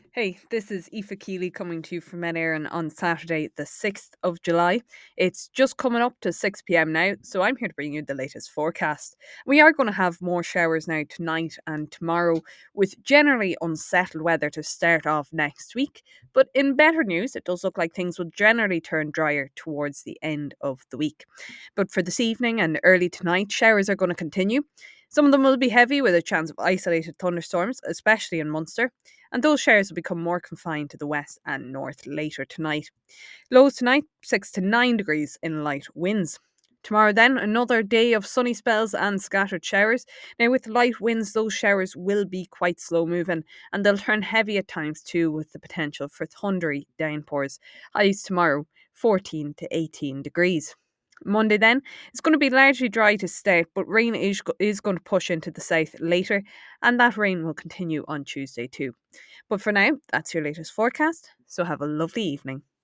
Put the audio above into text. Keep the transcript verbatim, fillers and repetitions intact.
Hey, this is Aoife Keeley coming to you from Erin on Saturday, the sixth of July. It's just coming up to six p m now, so I'm here to bring you the latest forecast. We are going to have more showers now tonight and tomorrow, with generally unsettled weather to start off next week. But in better news, it does look like things will generally turn drier towards the end of the week. But for this evening and early tonight, showers are going to continue. Some of them will be heavy with a chance of isolated thunderstorms, especially in Munster, and those showers will become more confined to the west and north later tonight. Lows tonight, six to nine degrees in light winds. Tomorrow, then, another day of sunny spells and scattered showers. Now, with light winds, those showers will be quite slow moving and they'll turn heavy at times too, with the potential for thundery downpours. Highs tomorrow, fourteen to eighteen degrees. Monday then, it's going to be largely dry to start, but rain is, is going to push into the south later, and that rain will continue on Tuesday too. But for now, that's your latest forecast, so have a lovely evening.